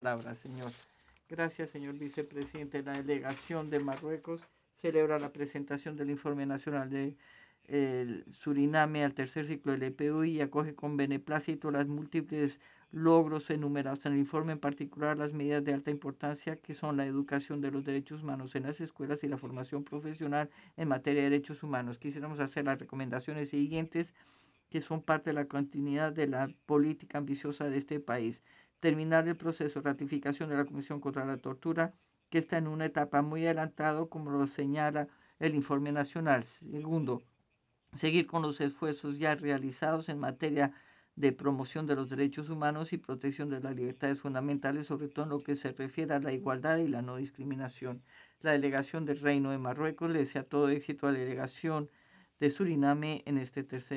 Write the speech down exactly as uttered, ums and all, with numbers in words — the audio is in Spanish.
palabra, señor. Gracias, señor vicepresidente. La delegación de Marruecos celebra la presentación del informe nacional de eh, Suriname al tercer ciclo del E P U y acoge con beneplácito las múltiples logros enumerados en el informe, en particular las medidas de alta importancia que son la educación de los derechos humanos en las escuelas y la formación profesional en materia de derechos humanos. Quisiéramos hacer las recomendaciones siguientes que son parte de la continuidad de la política ambiciosa de este país. Terminar el proceso de ratificación de la Comisión contra la Tortura, que está en una etapa muy adelantada, como lo señala el informe nacional. Segundo, seguir con los esfuerzos ya realizados en materia de promoción de los derechos humanos y protección de las libertades fundamentales, sobre todo en lo que se refiere a la igualdad y la no discriminación. La delegación del Reino de Marruecos le desea todo éxito a la delegación de Suriname en este tercer